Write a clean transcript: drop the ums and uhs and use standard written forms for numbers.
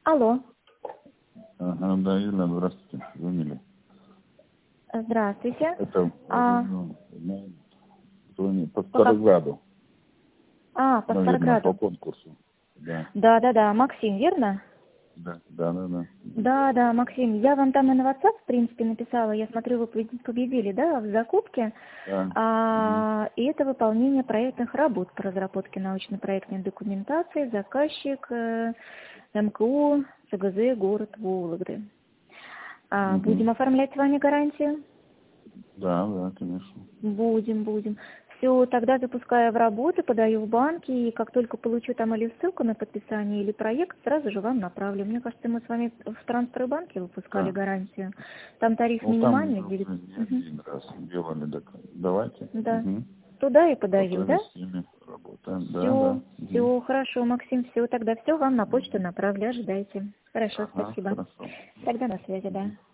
Алло. Ага, да, Елена, здравствуйте. Звонили. Здравствуйте. Это звонили по Старограду. По Наверное, Старограду. по конкурсу. Да. Да, Максим, верно? Да. Максим, я вам там и на WhatsApp, в принципе, написала, я смотрю, вы победили, да, в закупке, Да. и это выполнение проектных работ по разработке научно-проектной документации, заказчик МКУ, ЦГЗ, город Вологды. Будем оформлять с вами гарантию? Да, конечно. Будем. Все, тогда запускаю в работу, подаю в банки, и как только получу там или ссылку на подписание, или проект, сразу же вам направлю. Мне кажется, мы с вами в Транстройбанке выпускали гарантию. Там тариф минимальный. Там уже не один раз делали, так давайте. Да. Туда и подаю, да? С ними работаем. Все, хорошо, Максим, все, тогда все вам на почту направлю, ожидайте. Хорошо, спасибо. Хорошо. Тогда на связи, да.